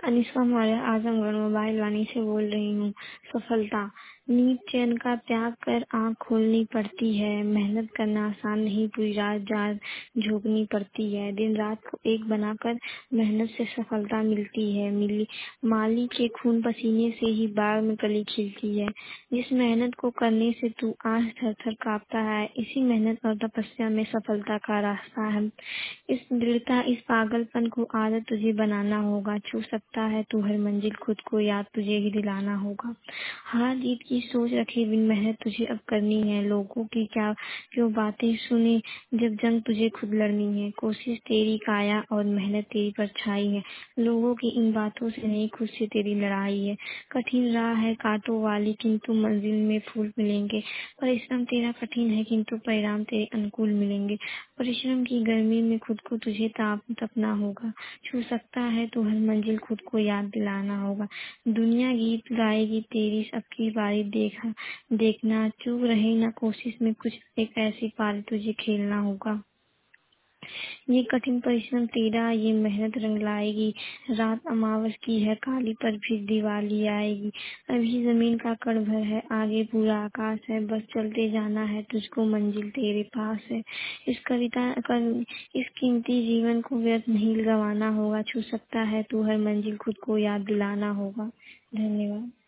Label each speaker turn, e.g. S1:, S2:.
S1: Anisha Maurya Azamgarh mobile Vani से बोल रही हूँ। सफलता। नींद चैन का त्याग कर आँख खोलनी पड़ती है। मेहनत करना आसान नहीं, पूरी रात जाग झोंकनी पड़ती है। दिन रात को एक बनाकर मेहनत से सफलता मिलती है। मिली माली के खून पसीने से ही बाग में कली खिलती है। जिस मेहनत को करने से तू आज थर थर कांपता है, इसी मेहनत और तपस्या में सफलता का रास्ता है। इस दृढ़ता, इस पागलपन को आदत तुझे बनाना होगा। छू सकता है तू हर मंजिल, खुद को याद तुझे ही दिलाना होगा। हार जीत की सोच रखे बिन मेहनत तुझे अब करनी है। लोगों की क्या क्यों बातें सुने, जब जंग तुझे खुद लड़नी है। कोशिश तेरी काया और मेहनत तेरी परछाई है। लोगों की इन बातों से नहीं, खुद से तेरी लड़ाई है। कठिन राह है कांटों वाली, किंतु मंजिल में फूल मिलेंगे। परिश्रम तेरा कठिन है, किंतु परिणाम तेरे अनुकूल मिलेंगे। परिश्रम की गर्मी में खुद को तुझे तपना होगा। छू सकता है तो हर मंजिल, खुद को याद दिलाना होगा। दुनिया गीत गाएगी तेरी सबकी बारी, देखना चूक रहे ना कोशिश में कुछ, एक ऐसी पारी तुझे खेलना होगा। ये कठिन परिश्रम तेरा, ये मेहनत रंग लाएगी। रात अमावस की है काली, पर फिर दिवाली आएगी। अभी जमीन का कण भर है, आगे पूरा आकाश है। बस चलते जाना है तुझको, मंजिल तेरे पास है। इस कीमती जीवन को व्यर्थ नहीं गंवाना होगा। छू सकता है तू हर मंजिल, खुद को याद दिलाना होगा। धन्यवाद।